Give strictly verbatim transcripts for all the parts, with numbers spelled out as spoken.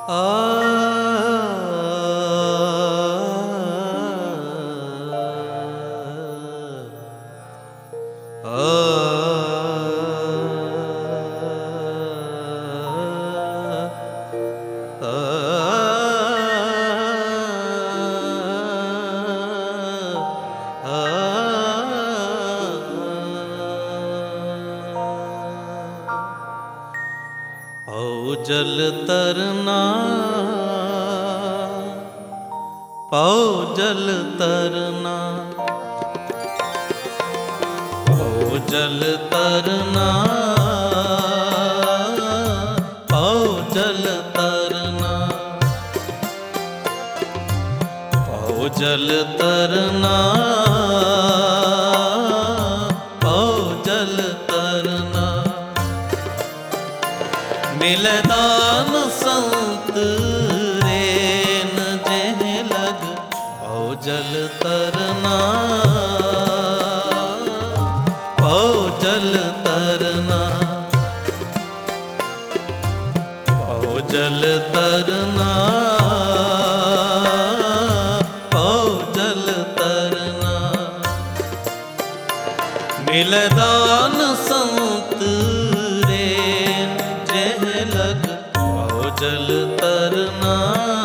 पाओ जल तरना, पाओ जल तरना, पाओ जल तरना, पाओ जल तरना, पाओ जल तरना, पाओ जल तरना। मिले दान संत रेन जेह लग, पाओ जल तरना, पाओ जल तरना, पाओ जल तरना, पाओ जल तरना। मिले दान संत रेन जेह लग, पाओ जल तरना,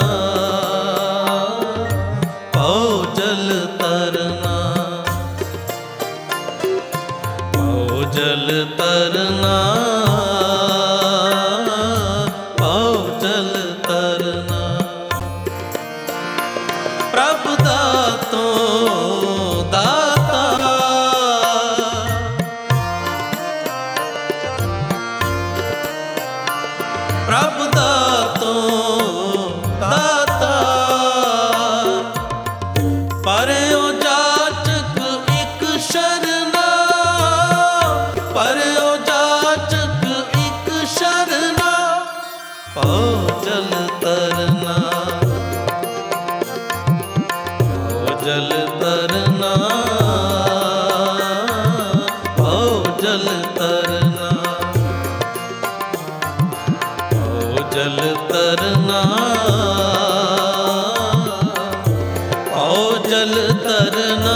पाओ जल तरना, पाओ जल तरना, पाओ जल तरना। प्रभु दातों दाता, प्रभु दातों दाता, परयो जाचक एक शरणा, परयो जाचक एक शरणा। पाओ जल तरना, पाओ जल तरना, पाओ जल तरना, पाओ जल तरना, पाओ जल तरना।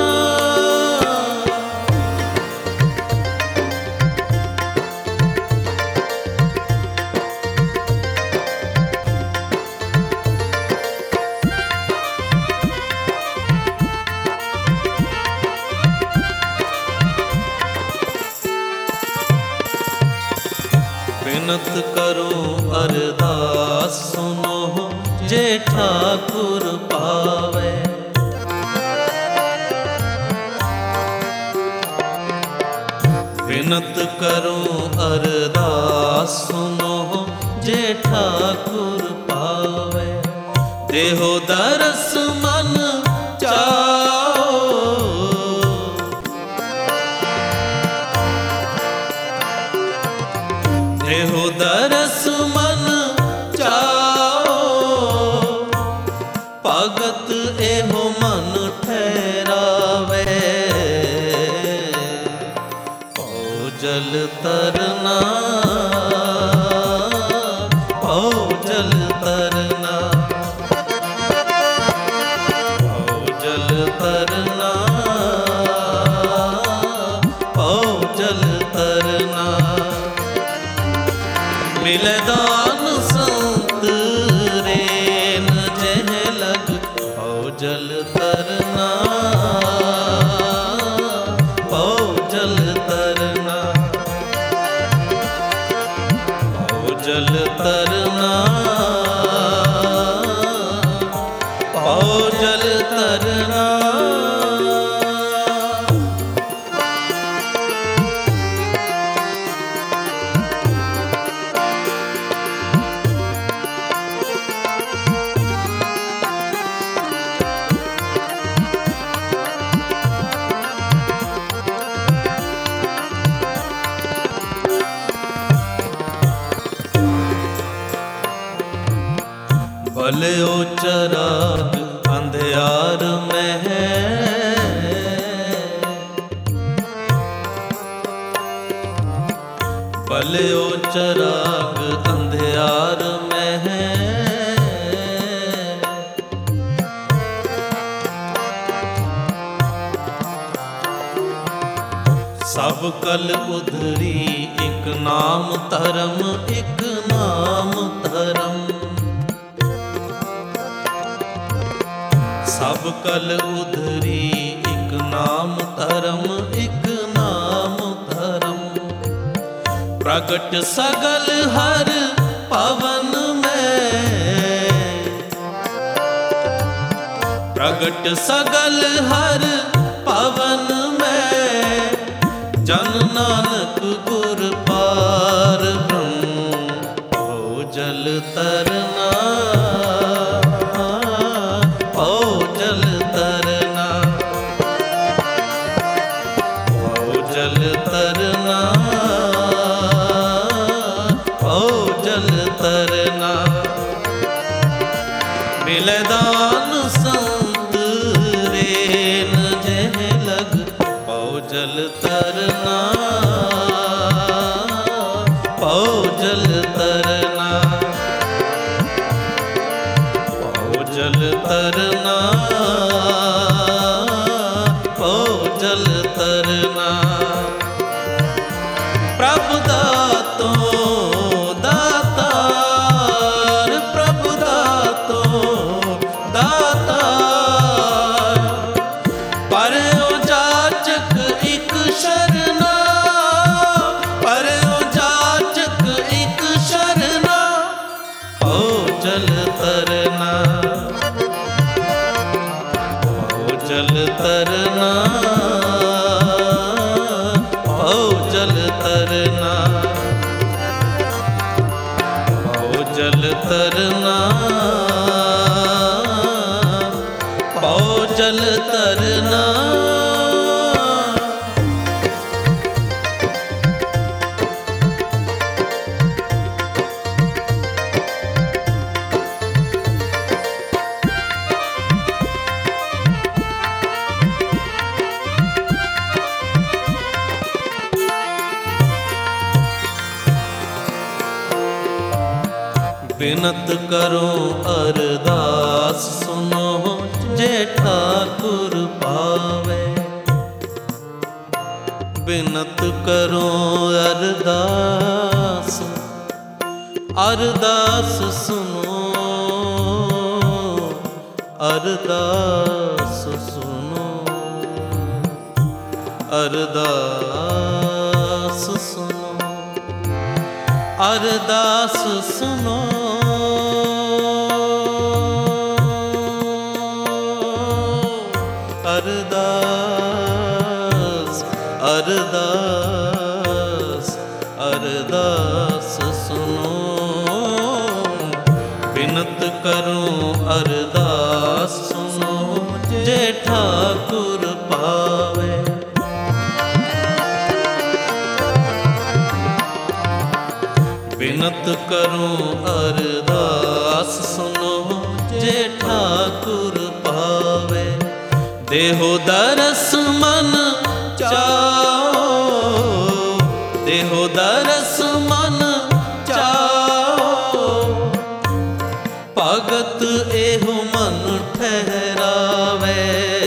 विनत करो अरदास सुनो, जे ठाकुर पावे। विनत करो अरदास सुनो, जे ठाकुर पावे। देहो दरस मन चाओ, देहो दरस मन चाओ। भगत एहो मन ठहरावे, पाओ जल तरना, पाओ जल तरना, पाओ जल तरना, पाओ जल तरना। मिले दान संत रेन जेह लग, पाओ जल तरना, पाओ जल तरना, पाओ जल तरना, पाओ जल तरना। भल्यो चराग अंधियार में है, भल्यो चराग अंधियार में है। सब कल उधरी एक नाम धर्म, एक नाम धर्म। सब कल उधरी एक नाम धर्म, एक नाम धर्म। प्रगट सगल हर पवन में, प्रगट सगल हर पवन में। जन नानक गुर पार ब्रह्म, हो जल तरना, हो जल तरना, हो जल तरना, हो जल तरना। मिले दान संत रेन जह लग, हो जल तरना, हो जल तरना, हो जल तरना, हो जल तरना। प्रभु दातो दातार, प्रभु दातो दातार। परयो जाचक एक शरणा, परयो जाचक एक शरणा। हो जल तरना, हो जल तरना, हो जल तरना, हो जल तरना, हो जल तरना। बिनत करो अरदास, सुनो जे ठाकुर पावे। बिनत करो अरदास, अरदास सुनो, अरदास सुनो, अरदास सुनो, अरदास सुनो। अरदास अरदास अरदास सुनो। बिनत करूं अरदास सुनो, जे ठाकुर पावे। बिनत करूं अरदास सुनो, जे ठाकुर पावे। देहो दरस मन चाओ, देहो दरस मन चाओ। भगत एहो मन ठहरावे।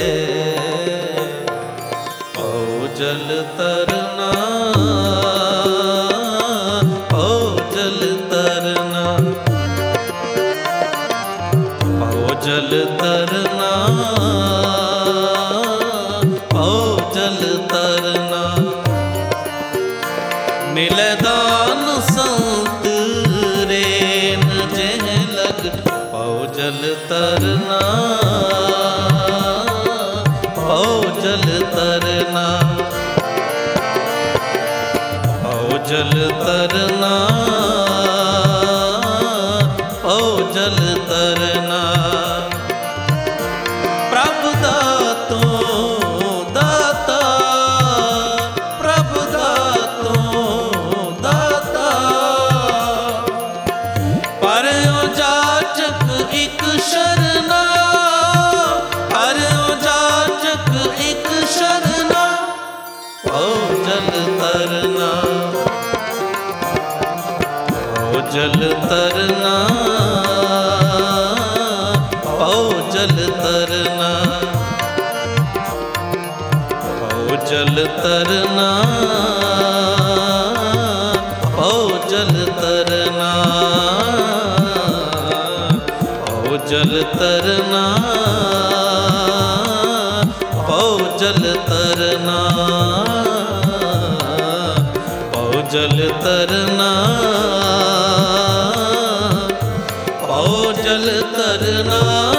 ओ जल तरना, ओ जल तरना, ओ जल तरना, ओ जल तरना। मिले दान संत रेन जह लग, ओ जल तरना, ओ जल तरना, ओ जल तरना, ओ जल तरना। प्रभु दातो दाता, प्रभु दातो दाता। परयो जाचक एक शरणा, परयो जाचक एक शरणा। ओ जल तरना, ओ जल तरना, ओ जल तरना, ओ जल जल तरना, ओ जल तरना, ओ जल तरना, ओ जल तरना, ओ जल तरना, ओ जल तरना।